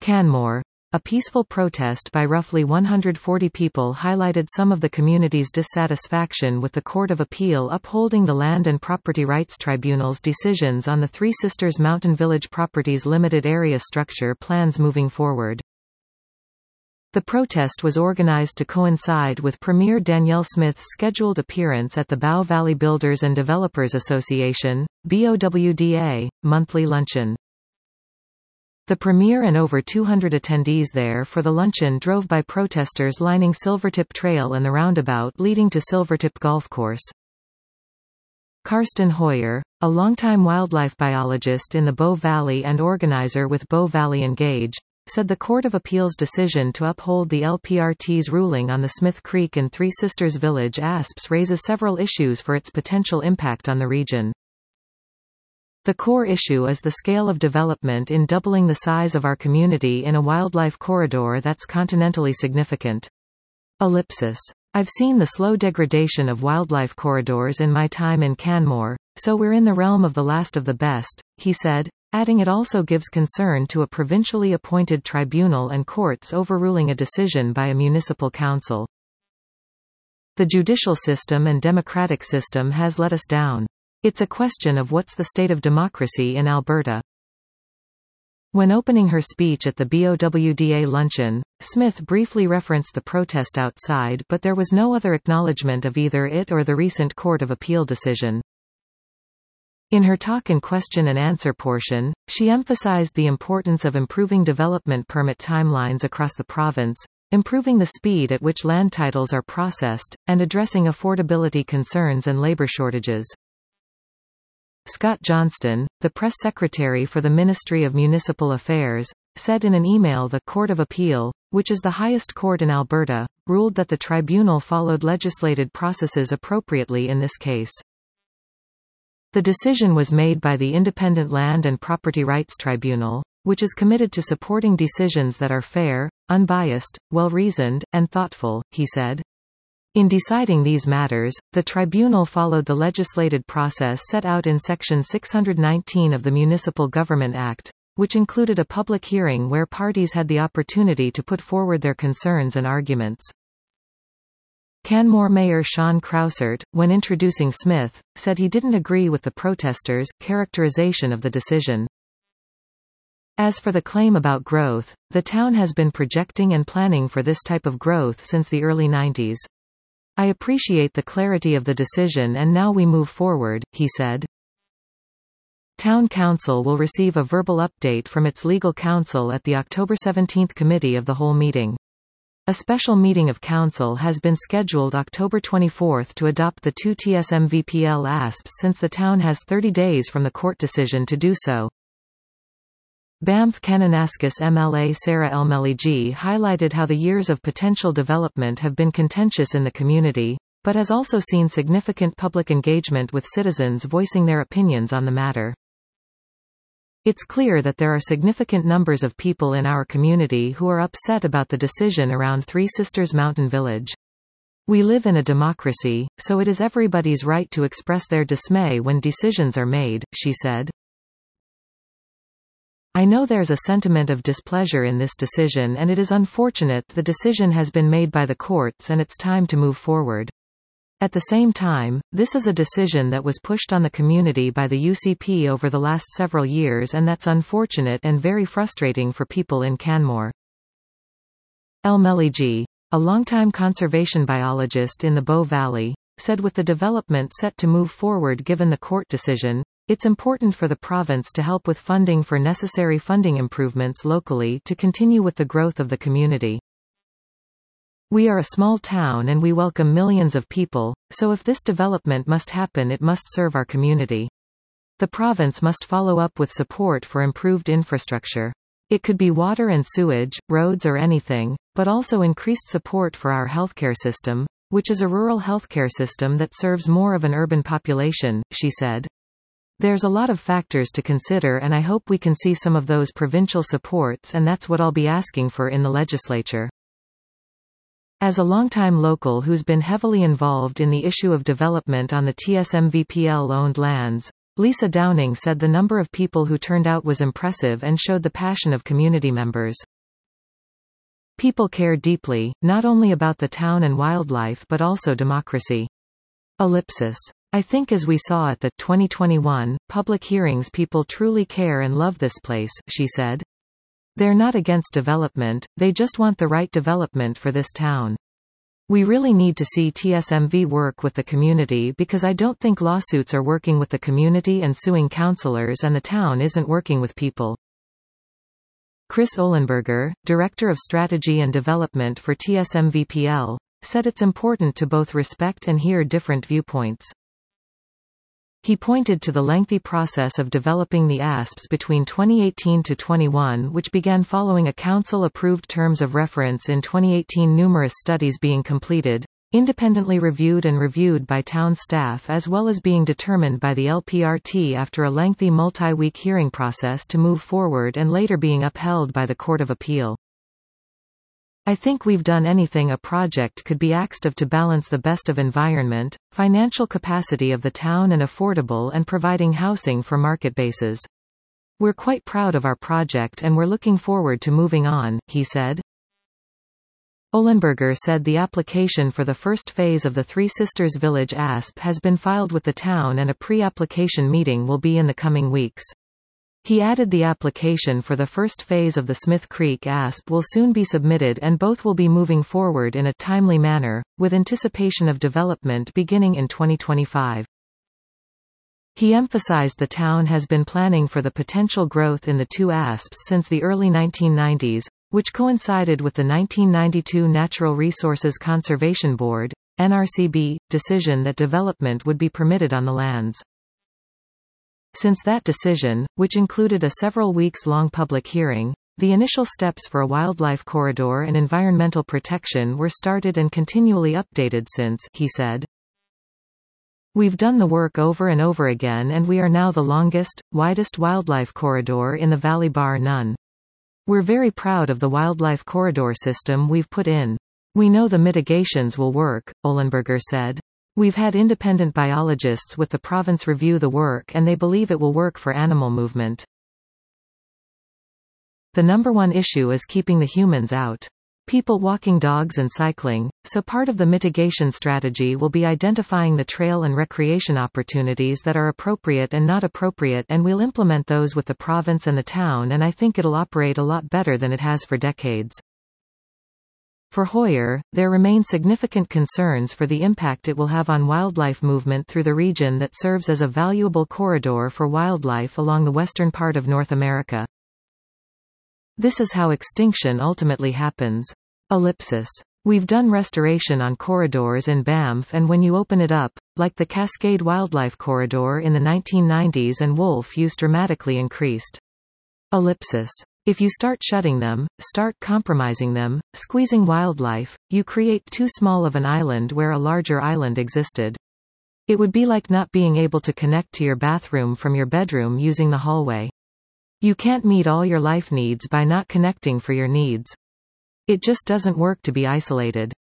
Canmore. A peaceful protest by roughly 140 people highlighted some of the community's dissatisfaction with the Court of Appeal upholding the Land and Property Rights Tribunal's decisions on the Three Sisters Mountain Village Properties Limited Area structure plans moving forward. The protest was organized to coincide with Premier Danielle Smith's scheduled appearance at the Bow Valley Builders and Developers Association, BOWDA, monthly luncheon. The Premier and over 200 attendees there for the luncheon drove by protesters lining Silvertip Trail and the roundabout leading to Silvertip Golf Course. Karsten Hoyer, a longtime wildlife biologist in the Bow Valley and organizer with Bow Valley Engage, said the Court of Appeal's decision to uphold the LPRT's ruling on the Smith Creek and Three Sisters Village ASPs raises several issues for its potential impact on the region. The core issue is the scale of development in doubling the size of our community in a wildlife corridor that's continentally significant. Ellipsis. I've seen the slow degradation of wildlife corridors in my time in Canmore, so we're in the realm of the last of the best, he said, adding it also gives concern to a provincially appointed tribunal and courts overruling a decision by a municipal council. The judicial system and democratic system has let us down. It's a question of what's the state of democracy in Alberta. When opening her speech at the BOWDA luncheon, Smith briefly referenced the protest outside, but there was no other acknowledgement of either it or the recent Court of Appeal decision. In her talk and question and answer portion, she emphasized the importance of improving development permit timelines across the province, improving the speed at which land titles are processed, and addressing affordability concerns and labor shortages. Scott Johnston, the press secretary for the Ministry of Municipal Affairs, said in an email the Court of Appeal, which is the highest court in Alberta, ruled that the tribunal followed legislated processes appropriately in this case. The decision was made by the Independent Land and Property Rights Tribunal, which is committed to supporting decisions that are fair, unbiased, well-reasoned, and thoughtful, he said. In deciding these matters, the tribunal followed the legislated process set out in Section 619 of the Municipal Government Act, which included a public hearing where parties had the opportunity to put forward their concerns and arguments. Canmore Mayor Sean Crousert, when introducing Smith, said he didn't agree with the protesters' characterization of the decision. As for the claim about growth, the town has been projecting and planning for this type of growth since the early 90s. I appreciate the clarity of the decision and now we move forward, he said. Town Council will receive a verbal update from its legal counsel at the October 17 Committee of the Whole meeting. A special meeting of Council has been scheduled October 24 to adopt the two TSMVPL ASPs since the town has 30 days from the court decision to do so. Banff Kananaskis MLA Sarah Elmelige highlighted how the years of potential development have been contentious in the community, but has also seen significant public engagement with citizens voicing their opinions on the matter. It's clear that there are significant numbers of people in our community who are upset about the decision around Three Sisters Mountain Village. We live in a democracy, so it is everybody's right to express their dismay when decisions are made, she said. I know there's a sentiment of displeasure in this decision and it is unfortunate the decision has been made by the courts and it's time to move forward. At the same time, this is a decision that was pushed on the community by the UCP over the last several years and that's unfortunate and very frustrating for people in Canmore. Elmelige, a longtime conservation biologist in the Bow Valley, said with the development set to move forward given the court decision, it's important for the province to help with funding for necessary funding improvements locally to continue with the growth of the community. We are a small town and we welcome millions of people, so if this development must happen it must serve our community. The province must follow up with support for improved infrastructure. It could be water and sewage, roads or anything, but also increased support for our healthcare system, which is a rural healthcare system that serves more of an urban population, she said. There's a lot of factors to consider and I hope we can see some of those provincial supports and that's what I'll be asking for in the legislature. As a longtime local who's been heavily involved in the issue of development on the TSMVPL-owned lands, Lisa Downing said the number of people who turned out was impressive and showed the passion of community members. People care deeply, not only about the town and wildlife but also democracy. Ellipsis. I think as we saw at the 2021 public hearings, people truly care and love this place, she said. They're not against development, they just want the right development for this town. We really need to see TSMV work with the community because I don't think lawsuits are working with the community and suing councillors, and the town isn't working with people. Chris Ohlenberger, Director of Strategy and Development for TSMVPL, said it's important to both respect and hear different viewpoints. He pointed to the lengthy process of developing the ASPs between 2018 to 21, which began following a council-approved terms of reference in 2018. Numerous studies being completed, independently reviewed and reviewed by town staff, as well as being determined by the LPRT after a lengthy multi-week hearing process to move forward and later being upheld by the Court of Appeal. I think we've done anything a project could be asked of to balance the best of environment, financial capacity of the town and affordable and providing housing for market bases. We're quite proud of our project and we're looking forward to moving on, he said. Ohlenberger said the application for the first phase of the Three Sisters Village ASP has been filed with the town and a pre-application meeting will be in the coming weeks. He added the application for the first phase of the Smith Creek ASP will soon be submitted and both will be moving forward in a timely manner, with anticipation of development beginning in 2025. He emphasized the town has been planning for the potential growth in the two ASPs since the early 1990s, which coincided with the 1992 Natural Resources Conservation Board (NRCB) decision that development would be permitted on the lands. Since that decision, which included a several weeks-long public hearing, the initial steps for a wildlife corridor and environmental protection were started and continually updated since, he said. We've done the work over and over again and we are now the longest, widest wildlife corridor in the valley bar none. We're very proud of the wildlife corridor system we've put in. We know the mitigations will work, Ohlenberger said. We've had independent biologists with the province review the work and they believe it will work for animal movement. The number one issue is keeping the humans out. People walking dogs and cycling, so part of the mitigation strategy will be identifying the trail and recreation opportunities that are appropriate and not appropriate, and we'll implement those with the province and the town, and I think it'll operate a lot better than it has for decades. For Hoyer, there remain significant concerns for the impact it will have on wildlife movement through the region that serves as a valuable corridor for wildlife along the western part of North America. This is how extinction ultimately happens. Ellipsis. We've done restoration on corridors in Banff, and when you open it up, like the Cascade Wildlife Corridor in the 1990s, and wolf use dramatically increased. Ellipsis. If you start shutting them, start compromising them, squeezing wildlife, you create too small of an island where a larger island existed. It would be like not being able to connect to your bathroom from your bedroom using the hallway. You can't meet all your life needs by not connecting for your needs. It just doesn't work to be isolated.